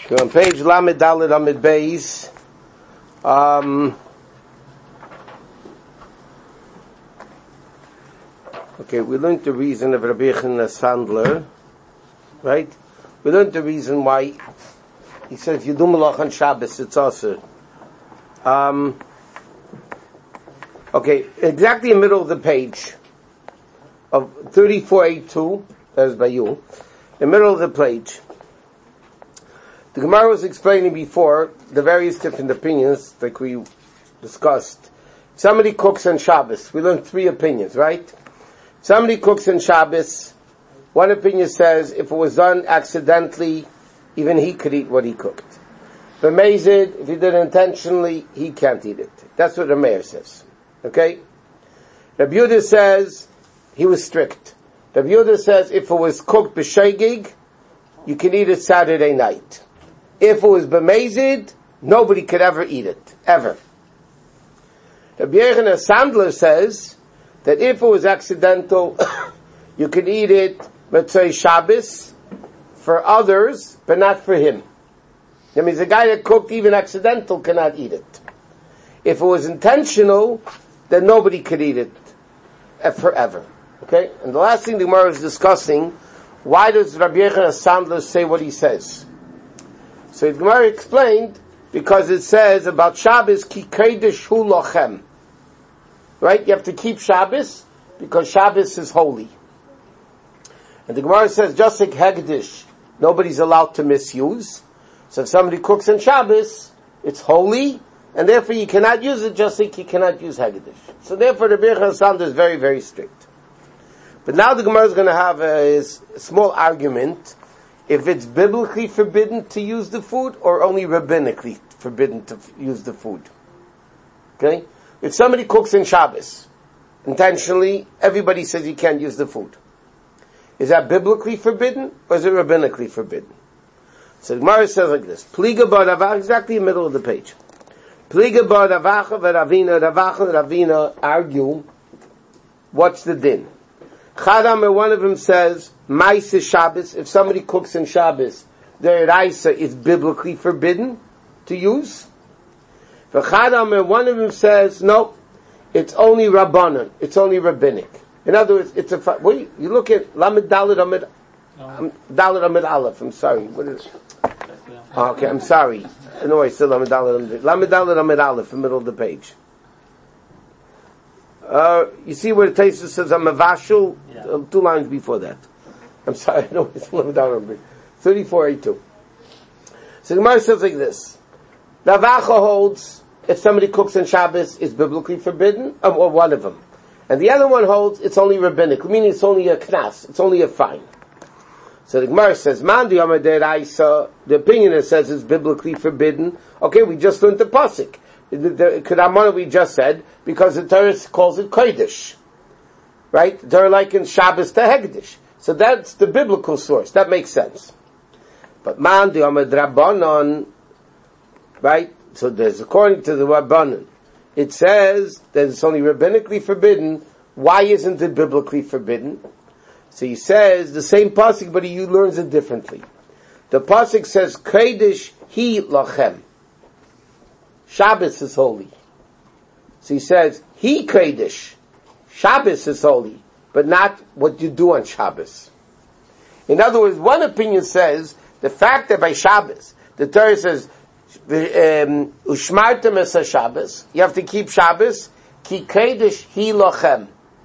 We're on page Lamed Dalet Amid Beis. Okay, we learned the reason of Rabbi Yochanan Sandler, right? We learned the reason why he said if you do malach on Shabbos, it's also. Okay, exactly in the middle of the page of 3482, that is by you, in the middle of the page. The Gemara was explaining before the various different opinions like we discussed. Somebody cooks on Shabbos. We learned three opinions, right? Somebody cooks on Shabbos. One opinion says if it was done accidentally, even he could eat what he cooked. B'mezid, if he did it intentionally, he can't eat it. That's what the mayor says. Okay? Rabbi Yehuda says he was strict. Rabbi Yehuda says if it was cooked b'sheigig, you can eat it Saturday night. If it was b'mezid, nobody could ever eat it. Ever. Rabbi Yochanan Sandler says that if it was accidental, you could eat it, let's say Shabbos, for others, but not for him. That means a guy that cooked even accidental cannot eat it. If it was intentional, then nobody could eat it forever. Okay? And the last thing the Gemara is discussing, why does Rabbi Yochanan Sandler say what he says? So the Gemara explained, because it says about Shabbos, ki kodesh hu lochem. Right? You have to keep Shabbos, because Shabbos is holy. And the Gemara says, just like Hegdish, nobody's allowed to misuse. So if somebody cooks on Shabbos, it's holy, and therefore you cannot use it just like you cannot use Hegdish. So therefore the Rabbi Yochanan Sandler is very, very strict. But now the Gemara is going to have a small argument if it's biblically forbidden to use the food or only rabbinically forbidden to use the food. Okay? If somebody cooks in Shabbos, intentionally, everybody says you can't use the food. Is that biblically forbidden or is it rabbinically forbidden? So the Gemara says like this. Pliga bar Ravach, exactly in the middle of the page. Pliga bar Ravach and Ravach and Ravina argue, what's the din? Chadam, one of them says, Maisa Shabbos, if somebody cooks in Shabbos, their Raisa is biblically forbidden to use. For Chadam, one of them says, no, it's only Rabbanan, it's only rabbinic. In other words, it's a, wait, you look at Lamed Dalet Amid Aleph, I'm sorry, what is it? Oh, okay, I'm sorry. No, I still Lamed Dalet Amid Aleph, in the middle of the page. You see where the Taisa says I'm a vashul? Yeah. 2 lines before that. I'm sorry, I know it's Lamed Dalet Amid 3482. So the Gemara says like this. Ravacha holds if somebody cooks on Shabbos is biblically forbidden, or one of them. And the other one holds it's only rabbinic, meaning it's only a knas, it's only a fine. So the Gemara says, Man the opinion that says it's biblically forbidden, okay, we just learned the pasuk. The Kedamana we just said, because the Torah calls it Kodesh. Right? The Torah likens Shabbos to Hegdish. So that's the biblical source. That makes sense. But Man the Rabbanon, right? So there's, according to the Rabbanon, it says that it's only rabbinically forbidden. Why isn't it biblically forbidden? So he says the same pasuk, but he learns it differently. The pasuk says, Kodesh hi lachem. Shabbos is holy. So he says, he Kodesh. Shabbos is holy, but not what you do on Shabbos. In other words, one opinion says, the fact that by Shabbos, the Torah says, Ushmartem es Shabbos, you have to keep Shabbos, ki Kodesh hi lachem.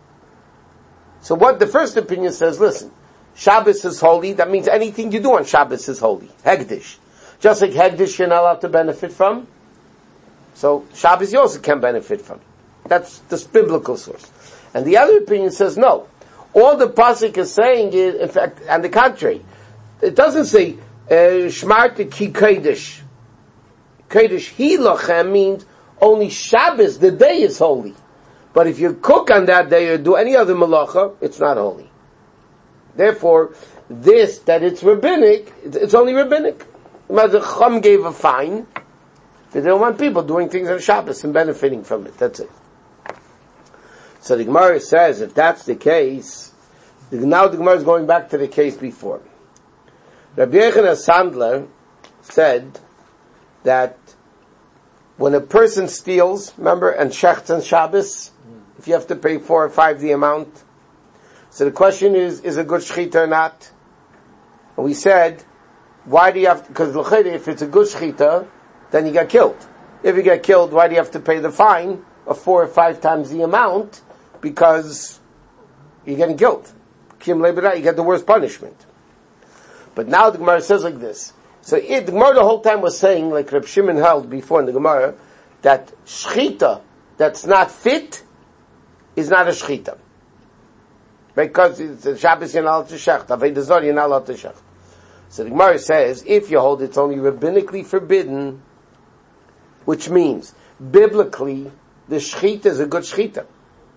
So what the first opinion says, listen, Shabbos is holy, that means anything you do on Shabbos is holy. Hegdish. Just like Hegdish you're not allowed to benefit from, so Shabbos you also can benefit from. That's the biblical source. And the other opinion says no. All the pasuk is saying is, in fact, on the contrary, it doesn't say Shmarta ki Kodesh. Kodesh hi lachem means only Shabbos, the day is holy. But if you cook on that day or do any other malacha, it's not holy. Therefore, this, that it's rabbinic, it's only rabbinic. The Chum gave a fine. They don't want people doing things on Shabbos and benefiting from it. That's it. So the Gemara says, if that's the case, now the Gemara is going back to the case before. Rabbi Yochanan Sandler said that when a person steals, remember, and shechts on Shabbos, if you have to pay 4 or 5 the amount. So the question is a good shechita or not? And we said, why do you have to, because if it's a good shechita, then you get killed. If you get killed, why do you have to pay the fine of 4 or 5 times the amount? Because you're getting killed. You get the worst punishment. But now the Gemara says like this. So the Gemara the whole time was saying, like Reb Shimon held before in the Gemara, that shechita that's not fit is not a shechita. Because it's a Shabbos you're not allowed to shecht, Avodah Zarah you're not allowed to shecht. So the Gemara says, if you hold it's only rabbinically forbidden, which means, biblically, the shechita is a good shechita.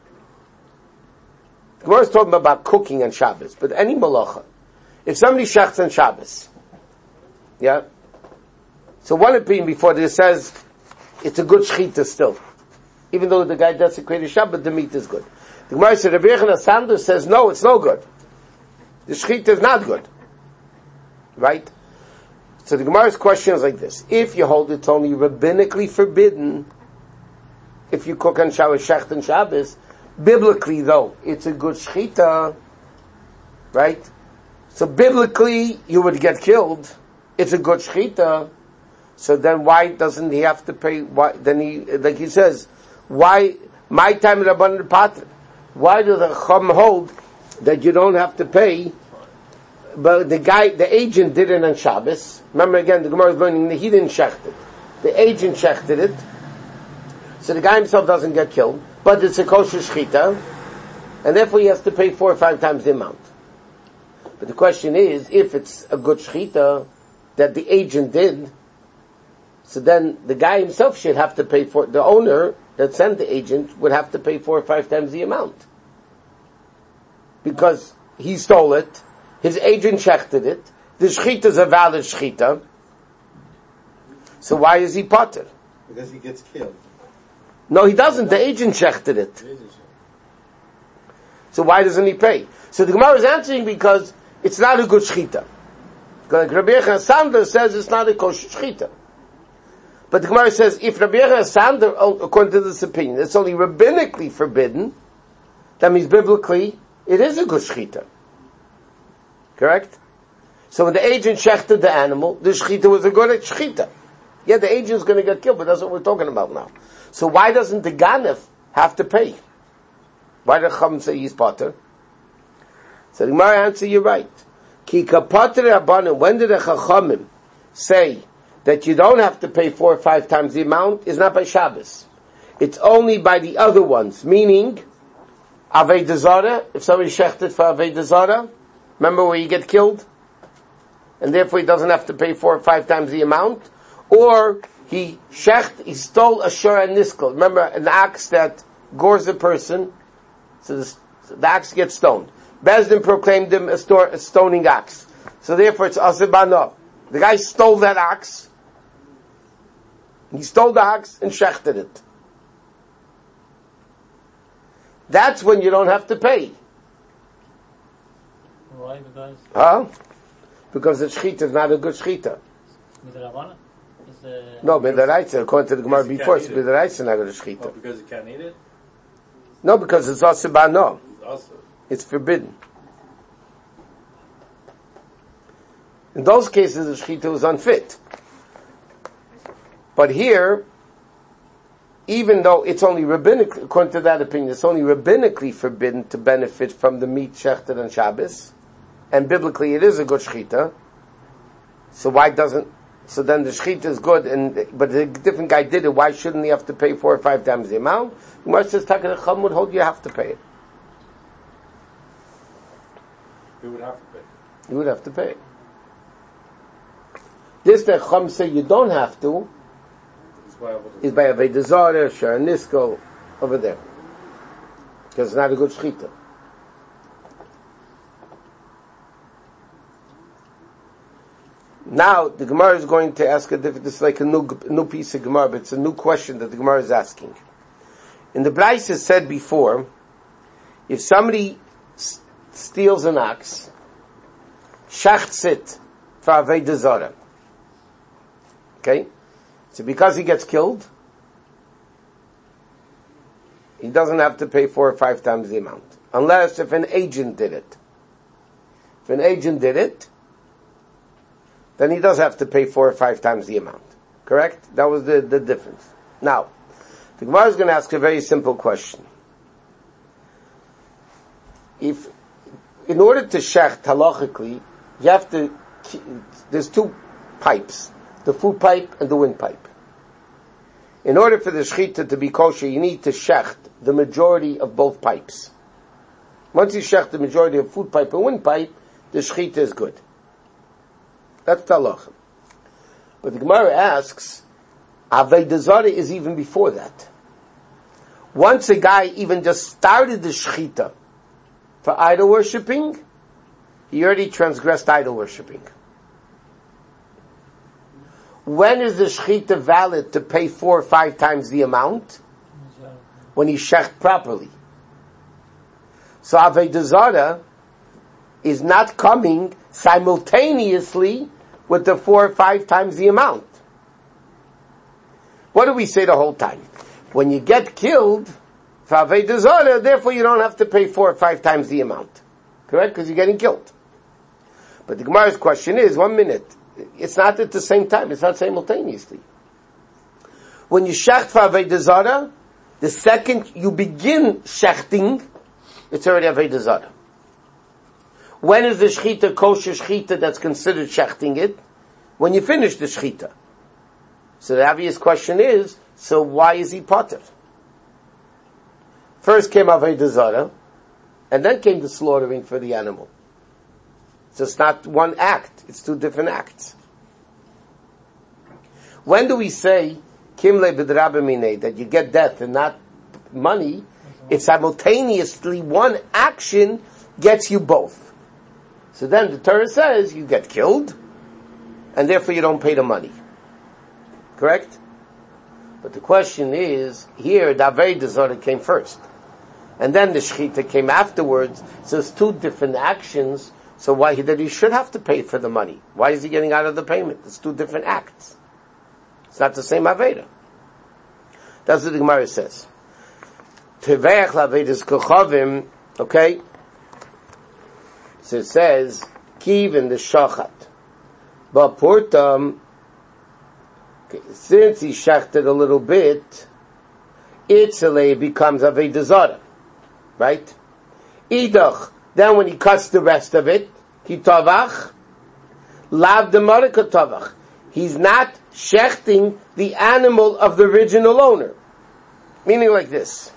The Gemara is talking about cooking on Shabbos, but any malacha. If somebody shechts on Shabbos, yeah? So one opinion before this says, it's a good shechita still. Even though the guy desecrated Shabbat, the meat is good. The Gemara said, Rabbi Yochanan Sander says, no, it's no good. The shechita is not good. Right? So the Gemara's question is like this. If you hold it's only rabbinically forbidden, if you cook on Shabbos, shecht and Shabbos, biblically though, it's a good shechita, right? So biblically, you would get killed. It's a good shechita. So then why doesn't he have to pay, then he, like he says, why, my time in Rabbanan Patra, why do the Chum hold that you don't have to pay? But the agent did it on Shabbos. Remember again, the Gemara is learning that he didn't shecht it. The agent shechted it. So the guy himself doesn't get killed. But it's a kosher shechita. And therefore he has to pay 4 or 5 times the amount. But the question is, if it's a good shechita that the agent did, so then the guy himself should have to pay for, the owner that sent the agent would have to pay 4 or 5 times the amount. Because he stole it, his agent shechted it, the shechita is a valid shechita, so why is he potter? Because he gets killed. No, he doesn't, the agent shechted it. So why doesn't he pay? So the Gemara is answering because it's not a good shechita. Like Rabbi Yochanan Sander says it's not a kosher shechita. But the Gemara says, if Rabbi Yochanan Sander, according to this opinion, it's only rabbinically forbidden, that means biblically, it is a good shechita. Correct? So when the agent shechted the animal, the shechita was a good shechita. Yeah, the agent's going to get killed, but that's what we're talking about now. So why doesn't the ganef have to pay? Why did Chum say he's potter? So the Gemara answer, you're right. Ki kapater rabbanim, when did the Chachamim say that you don't have to pay 4 or 5 times the amount? Is not by Shabbos. It's only by the other ones, meaning Avodah Zarah, if somebody shechted for Avodah Zarah, remember where you get killed? And therefore he doesn't have to pay 4 or 5 times the amount. Or he stole a shor niskel. Remember an axe that gores a person, so the axe gets stoned. Bezdin proclaimed him a stoning axe. So therefore it's asibano. The guy stole that axe. He stole the axe and shechted it. That's when you don't have to pay. Why? Because? Huh? Because the shechita is not a good shechita. No, B'daraisa, according to the Gemara before, it's B'daraisa not a good shechita. Oh, because you can't eat it? No, because it's asibano. Also. It's forbidden. In those cases, the shechita was unfit. But here, even though it's only rabbinically, according to that opinion, it's only rabbinically forbidden to benefit from the meat shechted on Shabbos, and biblically it is a good shechita, so then the shechita is good, but the different guy did it, why shouldn't he have to pay 4 or 5 times the amount? Gemara says, Takar Chum would hold you have to pay it. You would have to pay. You would have to pay it. This that Chum say you don't have to, is by Avodah Zarah, Shor Niskel, over there. Because it's not a good shechita. Now, the Gemara is going to ask this is like a new piece of Gemara, but it's a new question that the Gemara is asking. In the Braisa it said before, if somebody steals an ox, shechts it for Avodah Zarah, Okay? So because he gets killed, he doesn't have to pay 4 or 5 times the amount. Unless if an agent did it. If an agent did it, then he does have to pay 4 or 5 times the amount. Correct? That was the difference. Now, the Gemara is going to ask a very simple question. If, in order to shecht halachically, you have to, there's 2 pipes, the food pipe and the wind pipe. In order for the shechita to be kosher, you need to shecht the majority of both pipes. Once you shecht the majority of food pipe and wind pipe, the shechita is good. That's the halacha. But the Gemara asks, Avodah Zarah is even before that. Once a guy even just started the shechita for idol worshipping, he already transgressed idol worshipping. When is the shechita valid to pay 4 or 5 times the amount? When he shecht properly. So Avodah Zarah is not coming simultaneously with the 4 or 5 times the amount. What do we say the whole time? When you get killed, for Avodah Zarah, therefore you don't have to pay 4 or 5 times the amount. Correct? Because you're getting killed. But the Gemara's question is, 1 minute, it's not at the same time, it's not simultaneously. When you shecht for Avodah Zarah, the second you begin shechting, it's already Avodah Zarah. When is the shechita kosher shechita that's considered shechting it? When you finish the shechita. So the obvious question is, so why is he potter? First came Avodah Zarah, and then came the slaughtering for the animal. So it's not one act, it's 2 different acts. When do we say, Kimle b'drabamine, that you get death and not money? It's simultaneously one action gets you both. So then the Torah says you get killed, and therefore you don't pay the money. Correct? But the question is, here the Avodah Zarah came first. And then the Shechita came afterwards, so it's 2 different actions, so why that he should have to pay for the money? Why is he getting out of the payment? It's 2 different acts. It's not the same Avodah. That's what the Gemara says. Teveach l'Avodas kochavim, okay? So it says, Kiv in the Shachat. But Purtam, okay, since he shechted a little bit, Itzalei becomes Avodah Zarah. Right? Idach, then when he cuts the rest of it, Kitavach, Lav Demarika Tavach. He's not shechting the animal of the original owner. Meaning like this.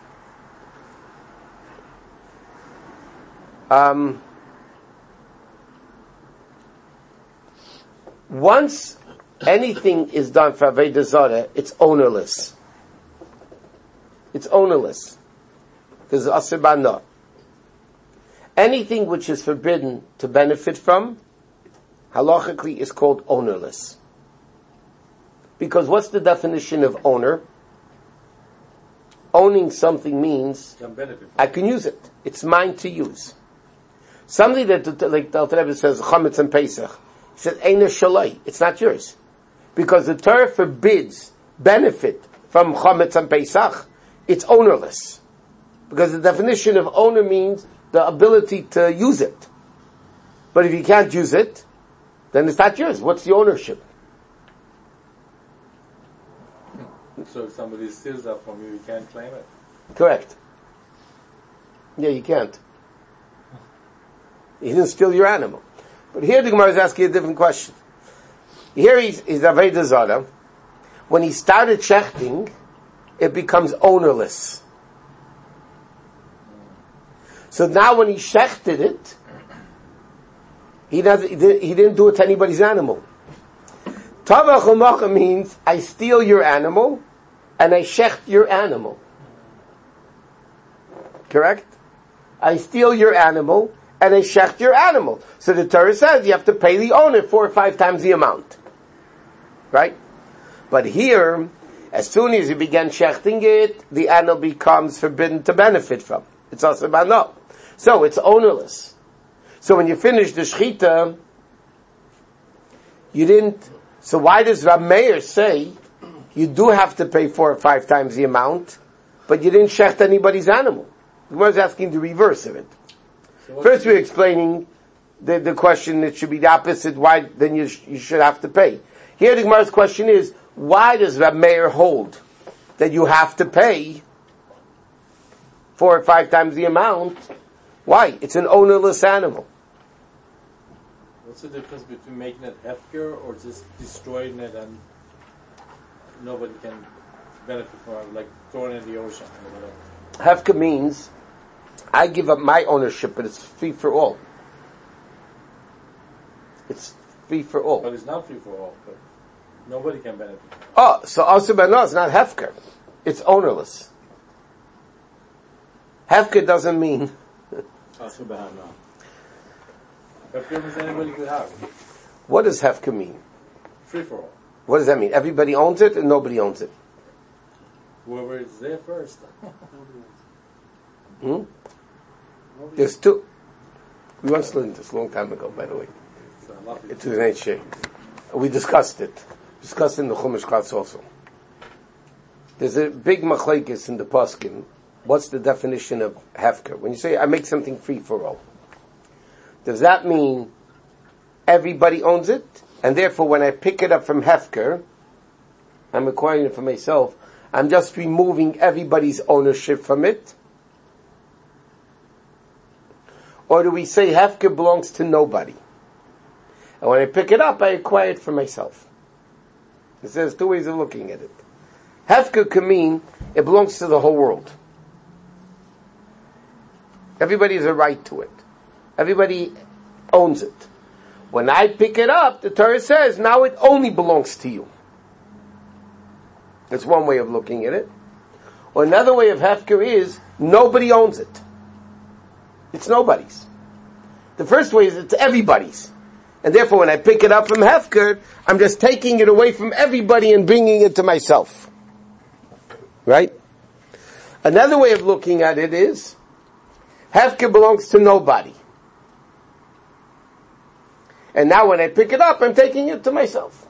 Once anything is done for Avodah Zarah, it's ownerless. It's ownerless. Because Asr Bana. Anything which is forbidden to benefit from, halachically is called ownerless. Because what's the definition of owner? Owning something means I can use it. It's mine to use. Something that, like the Alter Rebbe says, Chametz and Pesach, he says, Eina Shalai, it's not yours. Because the Torah forbids benefit from Chametz and Pesach, it's ownerless. Because the definition of owner means the ability to use it. But if you can't use it, then it's not yours. What's the ownership? So if somebody steals that from you, you can't claim it? Correct. Yeah, you can't. He didn't steal your animal. But here the Gemara is asking a different question. Here he's Avodah Zarah. When he started shechting, it becomes ownerless. So now when he shechted it, he didn't do it to anybody's animal. Tavach u'macha means I steal your animal and I shecht your animal. Correct? I steal your animal and I shecht your animal. So the Torah says you have to pay the owner 4 or 5 times the amount. Right? But here, as soon as you begin shechting it, the animal becomes forbidden to benefit from. It's also about no. So it's ownerless. So when you finish the shechita, you didn't So why does Rab Meir say you do have to pay 4 or 5 times the amount, but you didn't shecht anybody's animal? The Gemara is asking the reverse of it. So First we're explaining the question, it should be the opposite, why then you should have to pay. Here the Gemara's question is, why does Rab Meir hold that you have to pay 4 or 5 times the amount? Why? It's an ownerless animal. What's the difference between making it hefker or just destroying it and nobody can benefit from it, like throwing it in the ocean or whatever? Hefka means I give up my ownership, but it's free for all. It's free for all. But it's not free for all, but nobody can benefit from it. Oh, so also no, it's not hefker. It's ownerless. Hefker doesn't mean Also bad, no. Hefker means anybody could have. what does hefker mean? Free for all. What does that mean? Everybody owns it and nobody owns it. Whoever is there first. There's two. We once learned this a long time ago, by the way. It was an H. We discussed it. Discussed in the Chumash class also. There's a big machlekes in the Paskin. What's the definition of hefker? When you say, I make something free for all, does that mean everybody owns it? And therefore, when I pick it up from hefker, I'm acquiring it for myself, I'm just removing everybody's ownership from it? Or do we say hefker belongs to nobody? And when I pick it up, I acquire it for myself. There's 2 ways of looking at it. Hefker can mean it belongs to the whole world. Everybody has a right to it. Everybody owns it. When I pick it up, the Torah says, now it only belongs to you. That's one way of looking at it. Or another way of hefker is, nobody owns it. It's nobody's. The first way is it's everybody's. And therefore when I pick it up from hefker, I'm just taking it away from everybody and bringing it to myself. Right? Another way of looking at it is, hefker belongs to nobody. And now when I pick it up, I'm taking it to myself.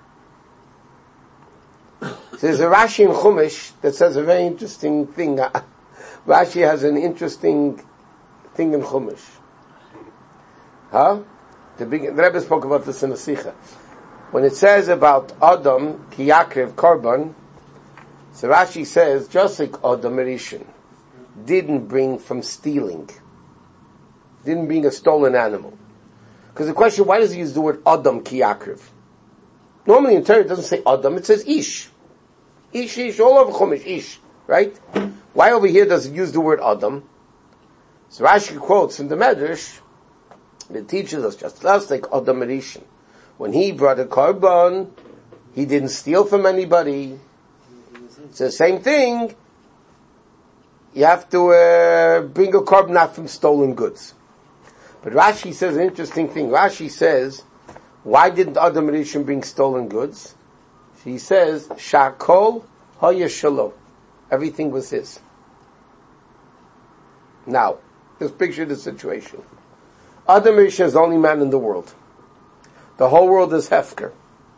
There's a Rashi in Chumash that says a very interesting thing. Rashi has an interesting thing in Chumash. The Rebbe spoke about this in the Sikha. When it says about Adam, ki yakrev korban, so Rashi says, just like Adam Rishon didn't bring from stealing, didn't bring a stolen animal. Because the question, why does he use the word Adam ki yakrev? Normally in Torah it doesn't say Adam, it says Ish. Ish, Ish, all over Chumash, Ish. Right? Why over here does it use the word Adam? So Rashi quotes in the Medrash, it teaches us just like Adam Rishon. When he brought a korban, he didn't steal from anybody. It's the same thing. You have to bring a korban not from stolen goods. But Rashi says an interesting thing. Rashi says, why didn't Adam Rishon bring stolen goods? He says, Shakol haya shelo. Everything was his. Now, just picture the situation. Adam Rishon is the only man in the world. The whole world is hefker.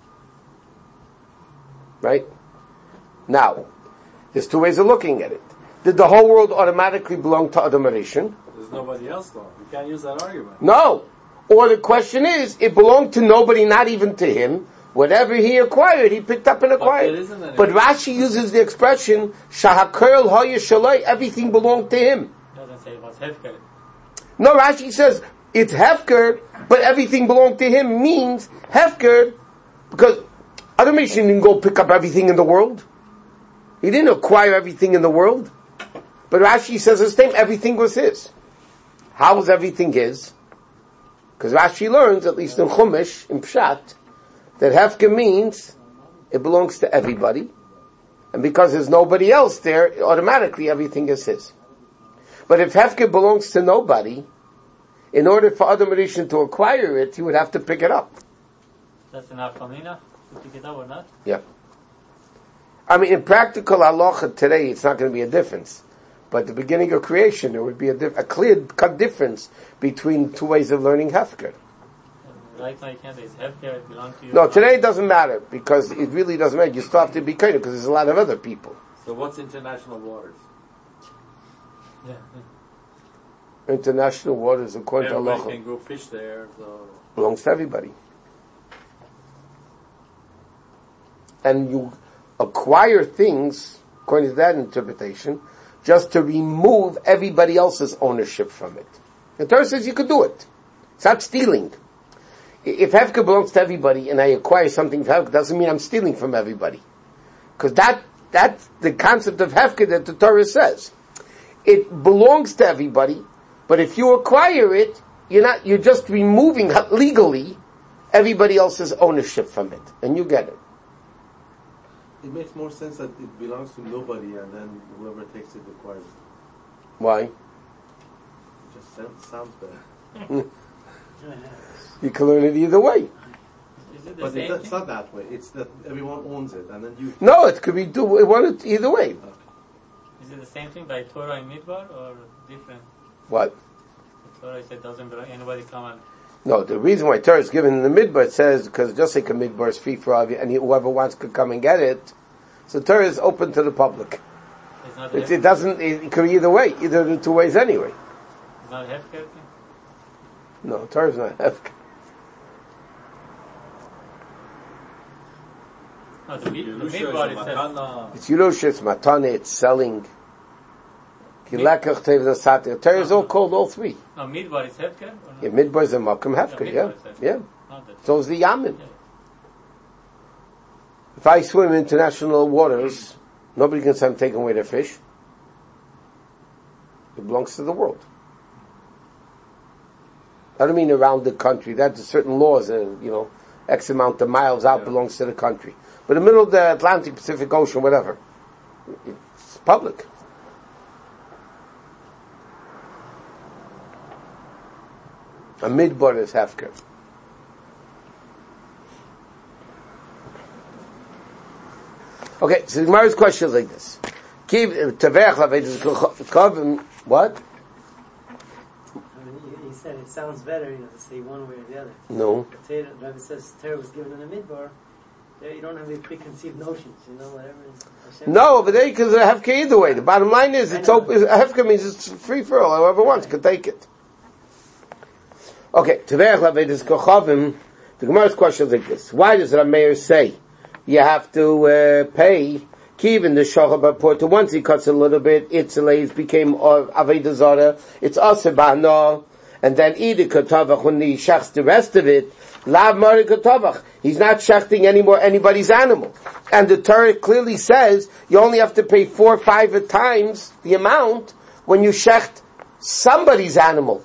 Right? Now, there's 2 ways of looking at it. Did the whole world automatically belong to Adam Rishon? There's nobody else though. You can't use that argument. No. Or the question is, it belonged to nobody, not even to him. Whatever he acquired, he picked up and acquired. But Rashi uses the expression, Shahakerl hoya shaloi, everything belonged to him. Doesn't say it was hefker. No, Rashi says, it's hefker, but everything belonged to him means hefker, because Adam Rishon didn't go pick up everything in the world. He didn't acquire everything in the world. But Rashi says the same, everything was his. How was everything his? Because Rashi learns, at least in Chumash, in Pshat, that hefker means it belongs to everybody. And because there's nobody else there, automatically everything is his. But if hefker belongs to nobody, in order for Adam Rishon to acquire it, he would have to pick it up. That's an afkamina to pick it up or not? Yeah. I mean, in practical halacha today, it's not going to be a difference. But at the beginning of creation, there would be a clear-cut difference between 2 ways of learning hefker. Right now you can't. It's healthcare. It belongs to you. No, today it doesn't matter, because it really doesn't matter. You still have to be kind because there's a lot of other people. So what's international waters? Yeah. International waters, according to Everybody Allah, can go fish there, so... belongs to everybody. And you acquire things, according to that interpretation, just to remove everybody else's ownership from it. The Torah says you could do it. It's not stealing. If Hefker belongs to everybody and I acquire something from Hefker, doesn't mean I'm stealing from everybody. Because that's the concept of Hefker that the Torah says. It belongs to everybody, but if you acquire it, you're just removing legally everybody else's ownership from it. And you get it. It makes more sense that it belongs to nobody and then whoever takes it acquires it. Why? It just sounds better. You can learn it either way. Is it the But same it's thing? not that way. It's that everyone owns it and then you... No, it could be either way. Is it the same thing by Torah and Midbar or different? What? The Torah said doesn't belong. Anybody come and No, the reason why Torah is given in the midbar, it says, because just like a midbar is free for all, and whoever wants could come and get it. So Torah is open to the public. it's not It could be either way, either of the two ways anyway. It's not a healthcare thing. No, Torah is not hefker. No, the Yerusha is Midbar a is matana. It's Yerusha, it's matane, it's selling. Kilakach, tev, satir. Torah is all called all three. no Midbar is healthcare. Or not? Yeah, midbar is a makam hefker, yeah. Midbar is healthcare. Yeah. Not that. So is the yamin. Yeah. If I swim in international waters, nobody can say I'm taking away their fish. It belongs to the world. I don't mean around the country. That's certain laws, X amount of miles out belongs to the country. But in the middle of the Atlantic, Pacific Ocean, whatever, it's public. A midbar is hefker. Okay, so the Gemara's question is like this. What? He said it sounds better, to say one way or the other. No. The Rebbe says Torah was given in the midbar. There you don't have any preconceived notions, whatever is Hashem. No, but they can have hefker either way. The bottom line is, it's open. Hefker means it's free for all. Whoever wants can take it. Okay, Teveach Lavedis Kochavim. The Gemara's question is like this: why does Rameir say you have to pay? Even the Shochabah Porter, once he cuts a little bit, it's became Aveda Zara. It's Asebano, and then Ida Katavach when he shechs the rest of it. Lav Mari Katavach. He's not shechting anymore anybody's animal. And the Torah clearly says you only have to pay 4 or 5 times the amount when you shecht somebody's animal.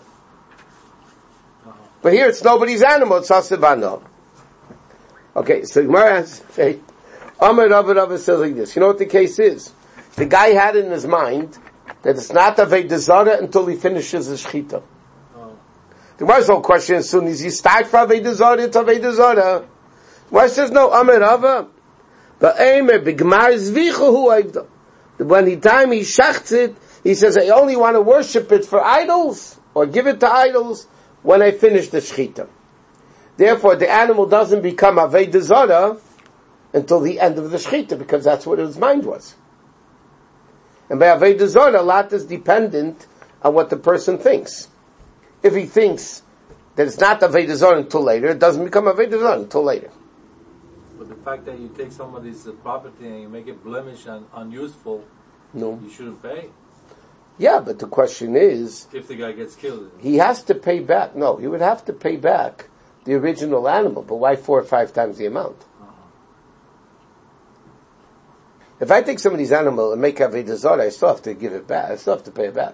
But here it's nobody's animal, it's Asebano. Okay, so Gemara has say, Amar Rava says like this. You know what the case is? The guy had in his mind that it's not Aveda Zara until he finishes the Shechita. The Gemara's whole question is, as soon as you start from Aveda Zara, it's Aveda Zara. Why says no, Amar Rava? When the time he shechts it, he says, I only want to worship it for idols, or give it to idols, when I finish the Shechita. Therefore, the animal doesn't become Aveda Zara until the end of the Shechita, because that's what his mind was. And by Aveda Zara, a lot is dependent on what the person thinks. If he thinks that it's not Aveda Zara until later, it doesn't become Aveda Zara until later. But the fact that you take somebody's property and you make it blemish and unuseful, No. you shouldn't pay. Yeah, but the question is, If the guy gets killed. he has to pay back. No, he would have to pay back the original animal, but why 4 or 5 times the amount? If I take somebody's animal and make Aveda Zara, I still have to give it back. I still have to pay it back.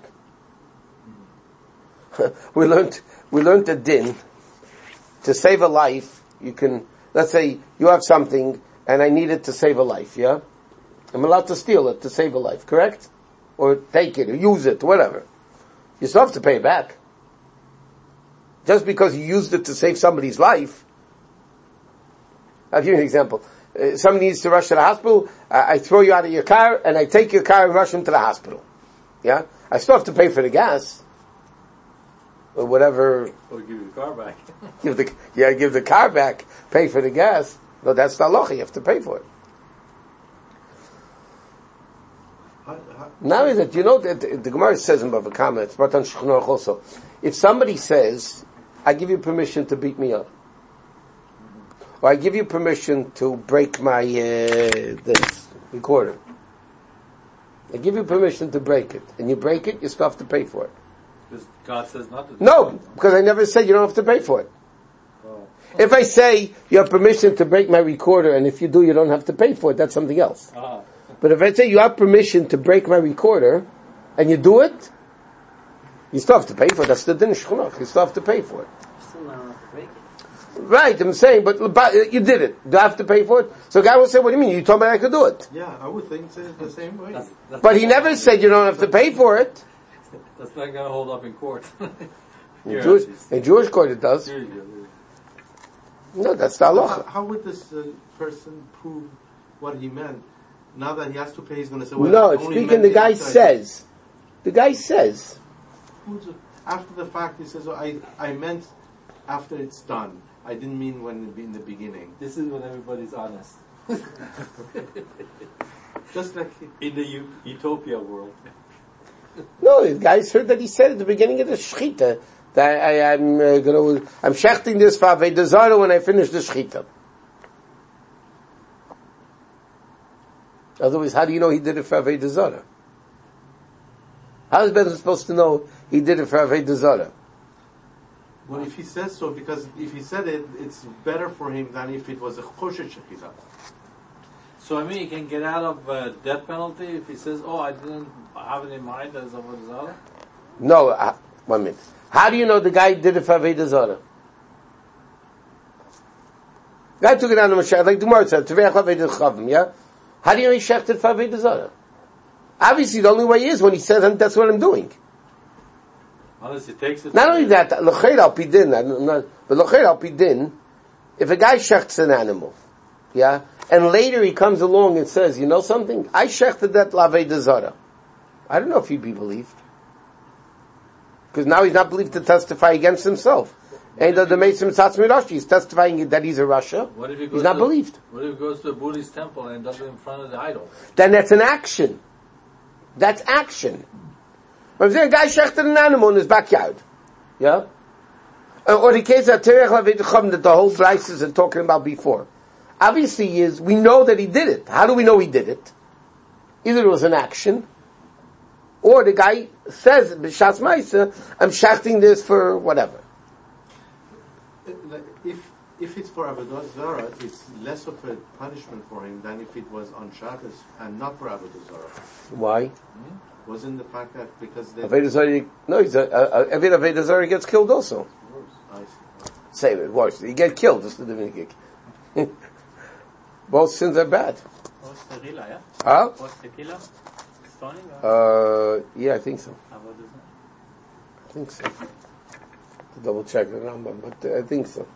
we learned a din. To save a life, you can, let's say you have something and I need it to save a life, yeah? I'm allowed to steal it to save a life, correct? Or take it, or use it, whatever. You still have to pay it back. Just because you used it to save somebody's life. I'll give you an example. Somebody needs to rush to the hospital, I throw you out of your car, and I take your car and rush him to the hospital. Yeah? I still have to pay for the gas. or whatever. Or give you the car back. Give the car back, pay for the gas. No, that's the halacha. You have to pay for it. Now that you know that the Gemara says in Bava Kama, it's brought on Shulchan Aruch also. If somebody says, "I give you permission to beat me up," or "I give you permission to break my this recorder," I give you permission to break it, and you break it, you still have to pay for it. Because God says not to do No, that. because I never said you don't have to pay for it. Oh. If I say you have permission to break my recorder, and if you do, you don't have to pay for it, that's something else. Ah. But if I say you have permission to break my recorder, and you do it, you still have to pay for it. That's the din Shulchan Aruch. You still have to pay for it. Still not allowed to break it. Right, I'm saying, but you did it. Do I have to pay for it? So a guy will say, what do you mean? You told me I could do it. Yeah, I would think it's the same way. That's But he never said you don't have to pay for it. That's not going to hold up in court. In Jewish court it does. Here. No, that's the halacha. How would this person prove what he meant? Now that he has to pay, he's going to say, well, No, I it's only speaking, meant the it guy after I- says. The guy says. After the fact, he says, oh, I meant after it's done. I didn't mean when in the beginning. This is when everybody's honest. Just like In the utopia world. No, the guys heard that he said at the beginning of the shechita that I'm shechting this for Avodah Zarah when I finish the shechita. Otherwise, how do you know he did it for Avodah Zarah? How is Ben supposed to know he did it for Avodah Zarah? well, if he says so, because if he said it, it's better for him than if it was a choshet shechita. So, I mean, he can get out of death penalty if he says, oh, I didn't have it in mind as a Avodah Zarah? No, 1 minute. How do you know the guy did it for Avodah Zarah? Guy took it on the Mashiach, like the Gemara said, Tevei Avodah Chavim, yeah? How do you know he shechted for Avodah Zarah? Obviously, the only way is when he says, that's what I'm doing. Unless he takes it. Not only that, L'cheir al Pidin, but L'cheir al Pidin, if a guy shechts an animal, yeah, and later he comes along and says, you know something? I shechted that Avodah Zarah. I don't know if he'd be believed. Because now he's not believed to testify against himself. And the Mesim Tzatz Mirashi, he's testifying that he's a Rasha. What if he goes He's not to, believed. What if he goes to a Buddhist temple and does it in front of the idol? Then that's an action. That's action. But I'm saying a guy shechted an animal in his backyard. Yeah? Or the case of Terech Laved Chum that the whole Brises are talking about before. Obviously is, we know that he did it. How do we know he did it? Either it was an action, or the guy says, B'shas Maisa, I'm shechting this for whatever. If it's for Avodah Zarah, it's less of a punishment for him than if it was on Shabbos and not for Avodah Zarah. Why? Wasn't the fact that because they... Avodah Zarah, no, every Avodah Zarah gets killed also. I see. Same, it works. You get killed, just the different gig. Both sins are bad. What's the Rila, yeah? Huh? What's the killer? Stoning or Yeah, I think so. Avodah Zarah? I think so. To double check the Rambam, but I think so.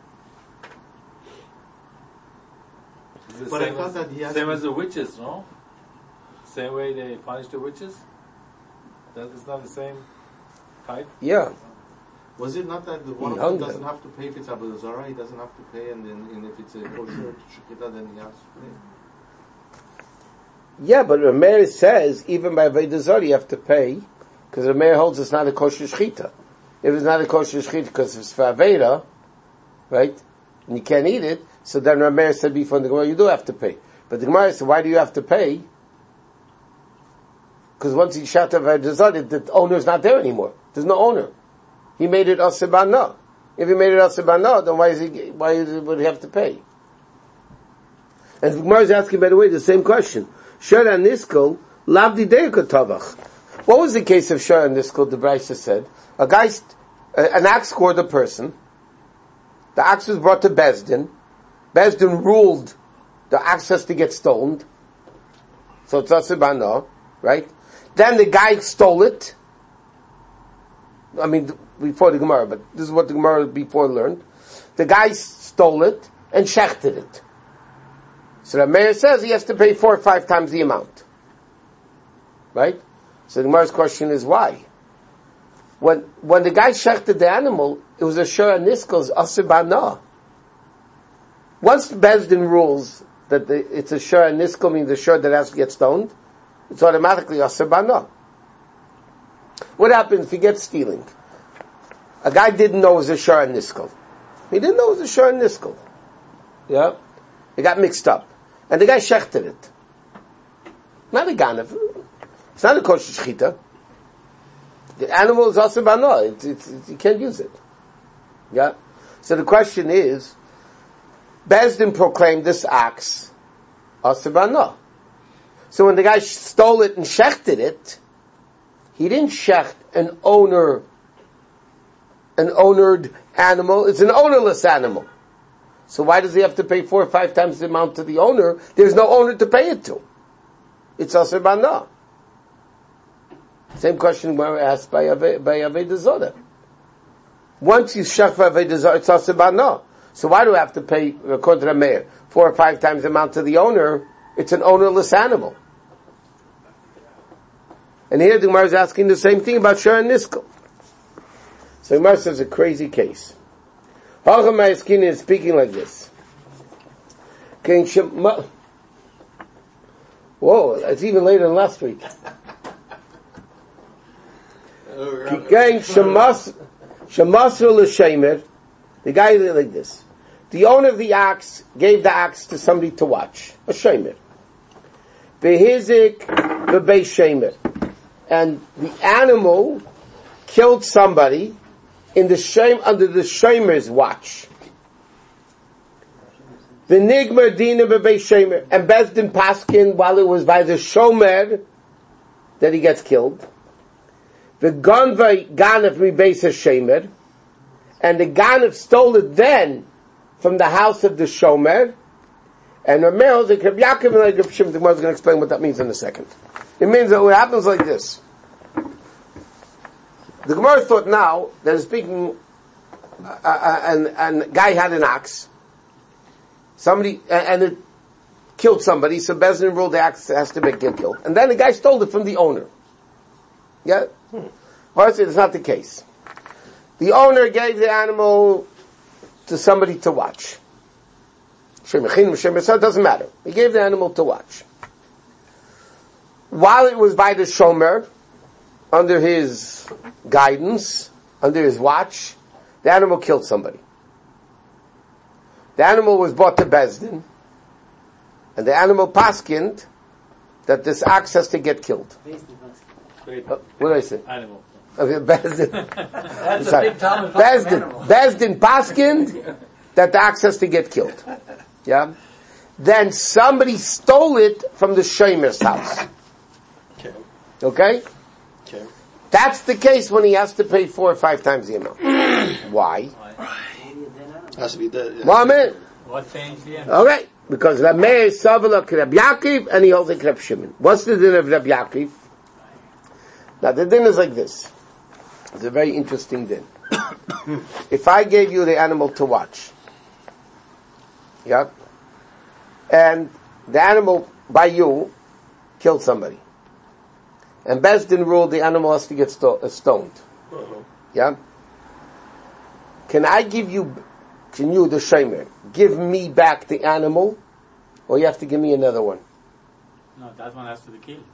But I thought that he has Same to- as the witches, no? Same way they punish the witches? That is not the same type? Yeah. Was it not that the one He of hung them doesn't them. have to pay if it's Avodah Zarah, he doesn't have to pay, and then and if it's a kosher shechita, then he has to pay? Yeah, but Rameir says, even by Avodah Zarah you have to pay, because Rameir holds it's not a kosher shechita. If it's not a kosher shechita because it's for Aveda, right, and you can't eat it, so then Rameir said before in the Gemara, you do have to pay. But the Gemara said, why do you have to pay? Because once he shot Avodah Zarah, the owner's not there anymore. There's no owner. He made it asibana. If he made it asibana, then would he have to pay? And the Gemara is asking, by the way, the same question. Shara and Niskol, lavdi deika tavach. What was the case of Shara and Niskol? The Brisa said, an axe scored a person. The axe was brought to Bezdin. Bezdin ruled the axe has to get stolen. So it's asibana, right? Then the guy stole it. I mean, before the Gemara, but this is what the Gemara before learned. The guy stole it and shechted it. So the mayor says he has to pay 4 or 5 times the amount. Right? So the Gemara's question is why? When the guy shechted the animal, it was a shor niskel's asur bana. Once the Bezdin rules that it's a shor niskel, means the shor that has to get stoned, it's automatically asur bana. What happens if he gets stealing? A guy didn't know it was a shor niskel. He didn't know it was a shor niskel. Yeah? It got mixed up. And the guy shechted it. Not a ganav. It's not a kosher shechita. The animal is asur bana. You can't use it. Yeah? So the question is, Bezdin proclaimed this ox asur bana. So when the guy stole it and shechted it, he didn't shecht an ownered animal. It's an ownerless animal. So why does he have to pay 4 or 5 times the amount to the owner? There's no owner to pay it to. It's asur bana. Same question we were asked by Avodah Zarah. Once you shech for Avodah Zarah, it's asur bana. So why do I have to pay, according to the mayor, 4 or 5 times the amount to the owner? It's an ownerless animal. And here the Gemara is asking the same thing about shor niskel. So the Gemara says a crazy case. Hacham Ma'askin is speaking like this. Whoa, it's even later than last week. The guy is like this. The owner of the ox gave the ox to somebody to watch. A shemer. Behizik b'bei shemer. And the animal killed somebody in the shame under the shemer's watch. The nigmer dina b'bei shemer. And Bezdin paskin while it was by the shomer that he gets killed. The ganvay ganav mibeis shemer. And the ganav stole it then from the house of the shomer. And Ramel, the Reb Yaakov and Reb Shimon, the Gemara is going to explain what that means in a second. It means that what happens like this. The Gemara thought now that it's speaking, and guy had an ox. Somebody, and it killed somebody, so Bezdin ruled the ox has to get killed. And then the guy stole it from the owner. Yeah? Well, it's not the case. The owner gave the animal to somebody to watch. It doesn't matter. He gave the animal to watch. While it was by the shomer, under his guidance, under his watch, the animal killed somebody. The animal was brought to Bezdin, and the animal paskind that this ox has to get killed. What did I say? Animal. Okay, Bezdin. That's a big time. Bezdin paskind that the ox has to get killed. Yeah? Then somebody stole it from the shemer's house. Okay? That's the case when he has to pay 4 or 5 times the amount. Why? Has to be dead. Well, I mean, What changed the end? okay, because Rameh is Savala Reb Yaakov and he holds a Reb Shimon. What's the din of Reb Yaakov? Now the din is like this. It's a very interesting din. If I gave you the animal to watch, yeah, and the animal by you killed somebody, and Bezdin ruled the animal has to get stoned, yeah, can you, the shemer, give me back the animal, or you have to give me another one? No, that one has to be killed.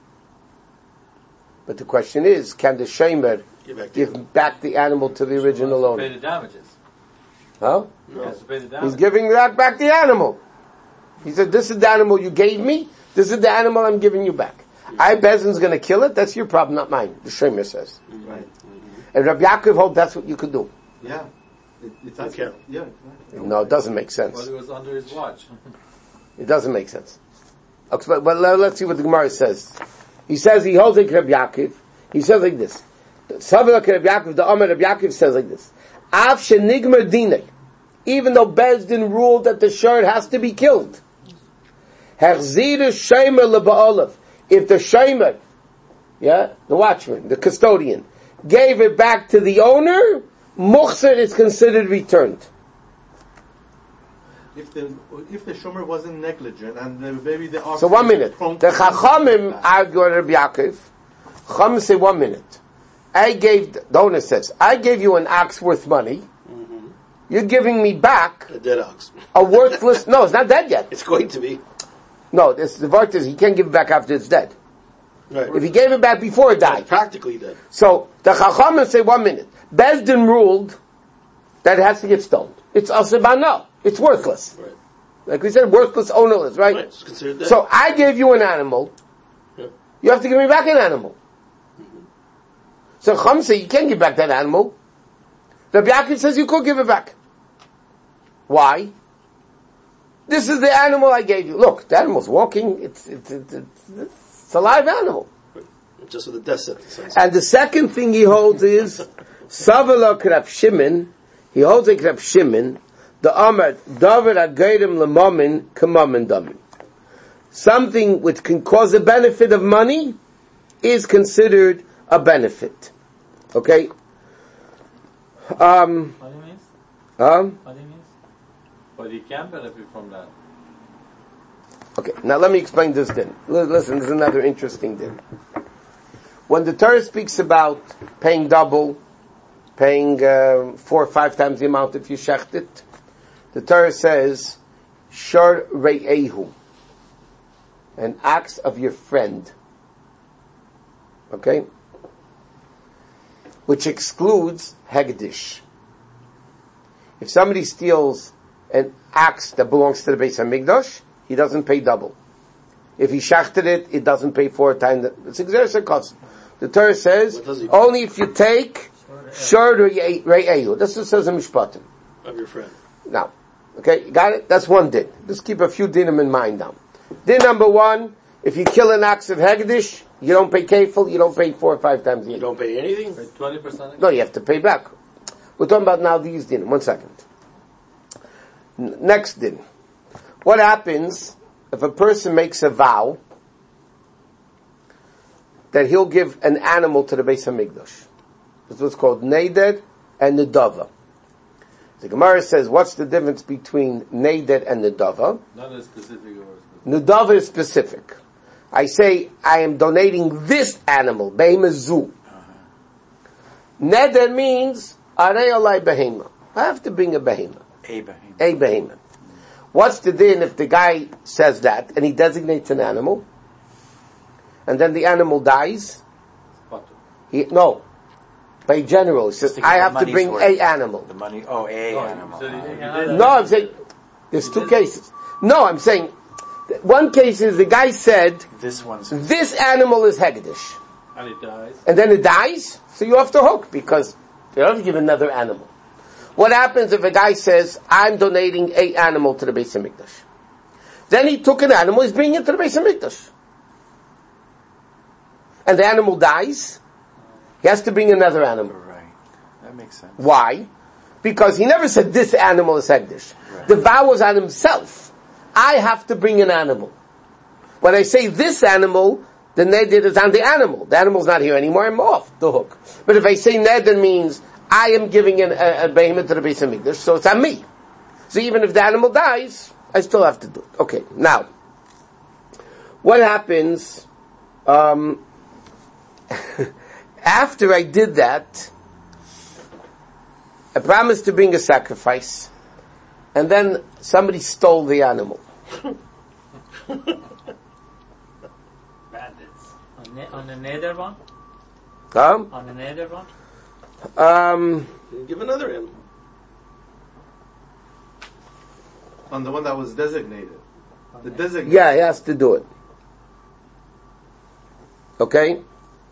But the question is, can the shemer give back the animal to the original owner? Pay the damages. Huh? He has to pay the damages. He's giving back the animal. He said, this is the animal you gave me, this is the animal I'm giving you back. Bezdin's going to kill it, that's your problem, not mine, the shemer says. Right. And Rabbi Yaakov hoped that's what you could do. Yeah. It's okay. Yeah. No, it doesn't make sense. Well, it was under his watch. It doesn't make sense. But let's see what the Gemara says. He says he holds like Rabbi Yaakov. He says like this. Savilak Rabbi Yaakov, the Omer Rabbi Yaakov says like this. Av shenigmer dinei. Even though Bezdin ruled that the shor has to be killed. Herzir shemer leba'olav. If the shemer, yeah, the watchman, the custodian, gave it back to the owner, muchser is considered returned. If the shomer wasn't negligent and maybe the ox. So 1 minute. The Chachamim argue on Rabbi Yaakov. Chachamim say 1 minute. the owner says, I gave you an ox worth money. You're giving me back A dead ox. a worthless, no, it's not dead yet. It's going to be. No, the vart is, he can't give it back after it's dead. Right. If he gave it back before it died. It's practically dead. So, the Chachamim say 1 minute. Bezdin ruled that it has to get stoned. It's asibana. It's worthless. Right. Like we said, worthless, ownerless, right? Right. It's considered dead. So I gave you an animal. Yeah. You have to give me back an animal. So Chum say you can't give back that animal. Rabbi Yaakov says you could give it back. Why? This is the animal I gave you. Look, the animal's walking. It's a live animal. Just with the death sentence. And the second thing he holds is Savala Krab Shimon. He holds a Krab Shimon. The Amar David Agayrim Lamamin Kamamin Damin. Something which can cause a benefit of money is considered a benefit. Okay? What do you mean? What do you mean? But you can benefit from that. Okay, now let me explain this then. Listen, this is another interesting thing. When the Torah speaks about paying double, paying 4 or 5 times the amount if you shecht it, the Torah says, Shor Re'ehu, an axe of your friend. Okay? Which excludes Hegdish. If somebody steals an axe that belongs to the Beis HaMikdash, he doesn't pay double. If he shachted it, it doesn't pay 4 times. It's exertion cost. The Torah says, only if you take Shor Re'ehu. That's what it says in Mishpatim. Of your friend. Now, okay, you got it? That's one din. Just keep a few dinim in mind now. Din number 1, if you kill an ox of Hegdish, you don't pay kefil, you don't pay 4 or 5 times a year. You don't pay anything? 20%? No, you have to pay back. We're talking about now these din. 1 second. Next din. What happens if a person makes a vow that he'll give an animal to the Beis HaMikdash? This is what's called Neder and Nedava. The Gemara says, what's the difference between Neder and Nedava? Not as specific or specific. Nedava is specific. I say, I am donating this animal, Behema Zu. Neder means, Arei Alai Behema. I have to bring a Behema. A Behema. What's the din if the guy says that, and he designates an animal, and then the animal dies? No. By general, he says, I have to bring a animal. The money, animal. No, I'm saying, there's 2 cases. No, I'm saying, one case is the guy said, this animal is Hegdish. And it dies. And then it dies, so you're off the hook, because you don't have to give another animal. What happens if a guy says, I'm donating a animal to the Beis HaMikdash? Then he took an animal, he's bringing it to the Beis HaMikdash. And the animal dies, he has to bring another animal. Right. That makes sense. Why? Because he never said this animal is Hegdish. Right. The vow was on himself. I have to bring an animal. When I say this animal, the neder is on the animal. The animal's not here anymore, I'm off the hook. But if I say neder means I am giving a behemoth to the Beis HaMikdash, so it's on me. So even if the animal dies, I still have to do it. Okay, now, what happens, after I did that, I promised to bring a sacrifice, and then somebody stole the animal. Bandits. On the nether one? On the nether one? Give another animal. On the one that was designated. The designated. Yeah, he has to do it. Okay?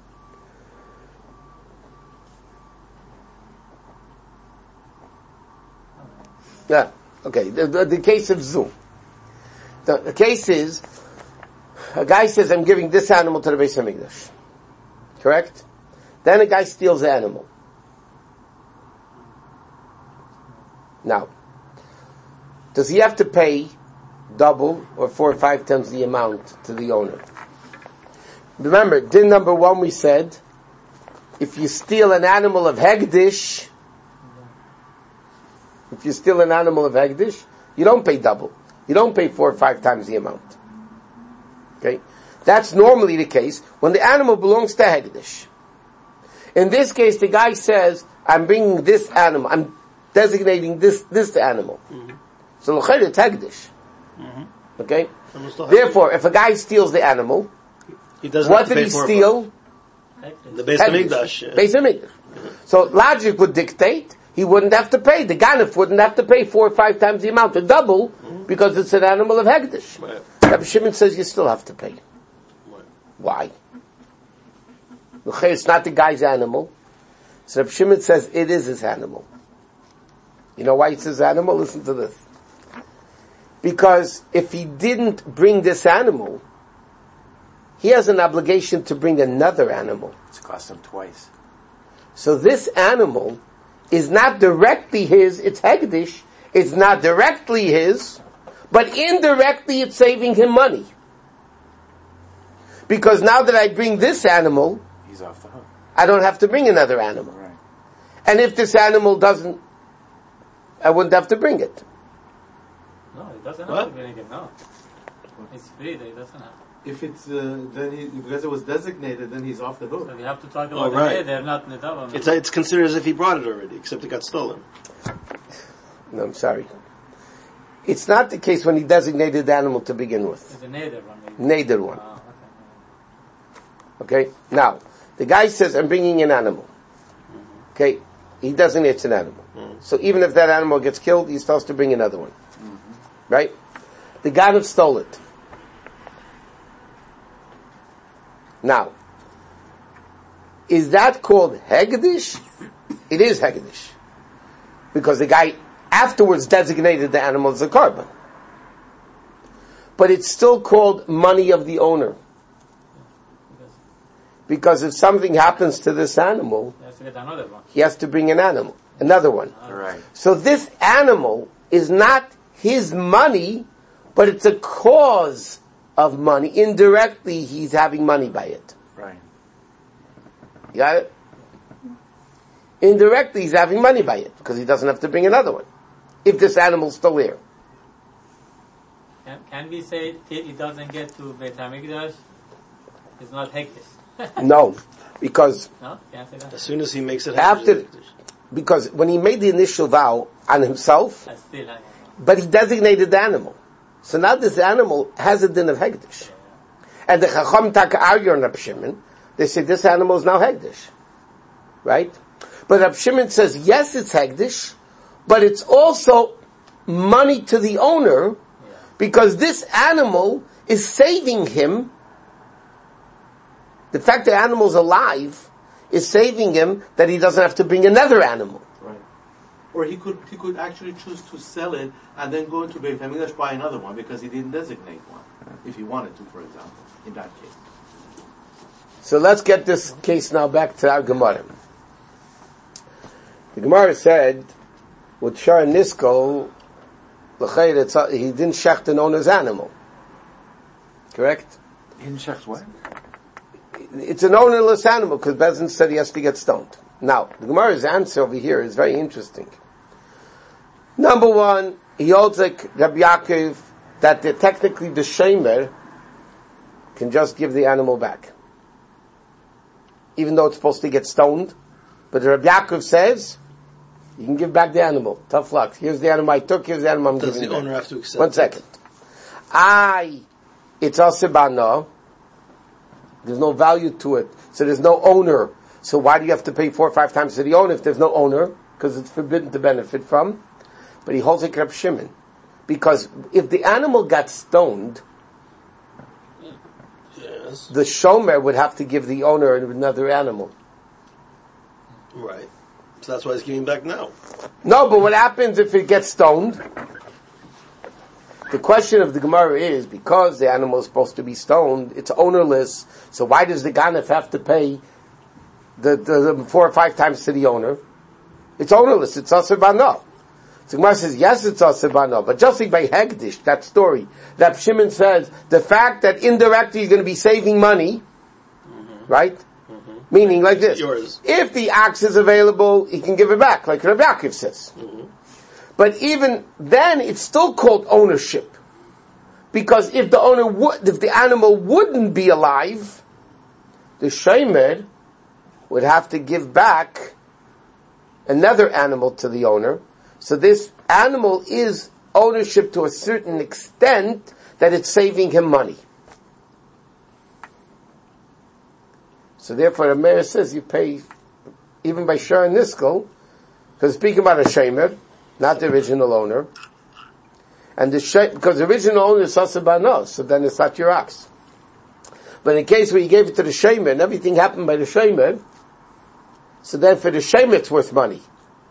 Yeah, okay. The case of Zu. The case is, a guy says, I'm giving this animal to the Beis HaMikdash. Correct? Then a guy steals the animal. Now, does he have to pay double or 4 or 5 times the amount to the owner? Remember, din number 1 we said, if you steal an animal of Hegdish, you don't pay double. You don't pay 4 or 5 times the amount. Okay? That's normally the case when the animal belongs to Hegdish. In this case, the guy says, I'm bringing this animal, I'm designating this animal. So l'chayr it's hegdish. Okay? Therefore, if a guy steals the animal, He doesn't what have to did pay he for it. steal? The Beis Hamikdash. Yeah. Beis Hamikdash. So logic would dictate he wouldn't have to pay. The ganef wouldn't have to pay 4 or 5 times the amount, or double, because it's an animal of hegdish. Right. Rabbi Shimon says you still have to pay. Right. Why? It's not the guy's animal. So Rabbi Shimon says it is his animal. You know why it's his animal? Listen to this. Because if he didn't bring this animal, he has an obligation to bring another animal. It's cost him twice. So this animal is not directly his, it's hegdish, it's not directly his, but indirectly it's saving him money. Because now that I bring this animal, He's off the hook. I don't have to bring another animal. Right. And if this animal doesn't, I wouldn't have to bring it. No, it doesn't What? have to bring it. No, it's free. It doesn't have. If it's because it was designated, then he's off the hook. So we have to talk Oh, about right. They're not nidava. It's considered as if he brought it already, except it got stolen. No, I'm sorry. It's not the case when he designated the animal to begin with. It's a nader one. Maybe. Nader one. Oh, okay. Okay? Now, the guy says, I'm bringing an animal. Okay? He designates an animal. So even if that animal gets killed, he still has to bring another one. Right? The Ganav stole it. Now, is that called Hegdish? It is Hegdish. Because the guy afterwards designated the animal as a carbon. But it's still called money of the owner. Because if something happens to this animal, He has to get another one. he has to bring another one. Right. So this animal is not his money, but it's a cause of money. Indirectly, he's having money by it. Right. You got it? Indirectly, he's having money by it, because he doesn't have to bring another one. If this animal's still here. Can we say till he doesn't get to Beit Hamikdash, it's not hektish? No, because No, can't say that. As soon as he makes it After- because when he made the initial vow on himself, I still have. but he designated the animal. So now this animal has a din of Hegdish. And the Chacham Taka argue on Rab Shimon, they say this animal is now Hegdish. Right? But Rab Shimon says, yes, it's Hegdish, but it's also money to the owner, because this animal is saving him. The fact that the animal's alive is saving him that he doesn't have to bring another animal. Right. Or he could actually choose to sell it and then go into Beit Hamikdash buy another one because he didn't designate one, if he wanted to, for example, in that case. So let's get this case now back to our Gemara. The Gemara said, with Shar Nisko, he didn't shech the owner's animal. Correct? In Shech's what? It's an ownerless animal, because Bezin said he has to get stoned. Now, the Gemara's answer over here is very interesting. Number one, he holds like Rabbi Yaakov that technically the Shemer can just give the animal back. Even though it's supposed to get stoned. But Rabbi Yaakov says, you can give back the animal. Tough luck. Here's the animal I took, here's the animal I'm Does giving the back. owner have to accept 1 second. It's asibano. There's no value to it. So there's no owner. So why do you have to pay 4 or 5 times to the owner if there's no owner? Because it's forbidden to benefit from. But he holds a Reb Shimon. Because if the animal got stoned, Yes. the shomer would have to give the owner another animal. Right. So that's why he's giving back now. No, but what happens if it gets stoned? The question of the Gemara is, because the animal is supposed to be stoned, it's ownerless, so why does the Ganef have to pay the 4 or 5 times to the owner? It's ownerless, it's asibano. So Gemara says, yes, it's asibano, but just like by Hegdish, that story, that Shimon says, the fact that indirectly he's going to be saving money, right? Meaning like this. Yours. If the ox is available, he can give it back, like Rabbi Yaakov says. But even then, it's still called ownership. Because if the animal wouldn't be alive, the shemer would have to give back another animal to the owner. So this animal is ownership to a certain extent that it's saving him money. So therefore the mayor says you pay even by Shar Niskel, because speaking about a Shemer, not the original owner, and because the original owner is Sasabanos, so then it's not your ox. But in the case where you gave it to the Shemer and everything happened by the Shemer, so then for the Shemer it's worth money.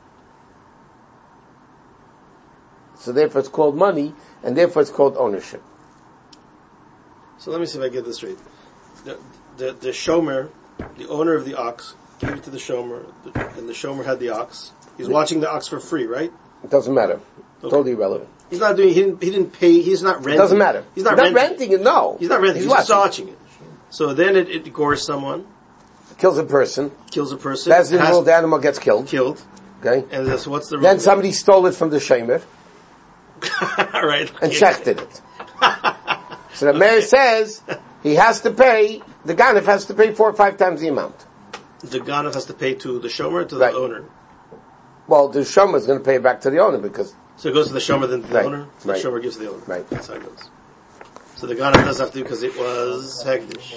So therefore it's called money, and therefore it's called ownership. So let me see if I get this straight. The shomer, the owner of the ox, gave it to the shomer, and the shomer had the ox. He's watching the ox for free, right? It doesn't matter. Okay. Totally irrelevant. He's not doing. He didn't pay. He's not renting. It doesn't matter. He's not renting it. No, He's not renting. He's just watching. watching it. So then it gores someone, Kills a person. kills a person. That's the rule. The animal gets killed. Killed. Okay. And that's what's the rule? Then somebody stole it from the Shemer right. and shechted it. So the mayor says he has to pay. The ganef has to pay 4 or 5 times the amount. The ganef has to pay to the shomer or to Right. the owner. Well, the shomer is going to pay it back to the owner because So it goes to the shomer, then to the Right. owner. So Right. the shomer gives to the owner. Right. That's how it goes. So the ganef does have to, because it was hektish.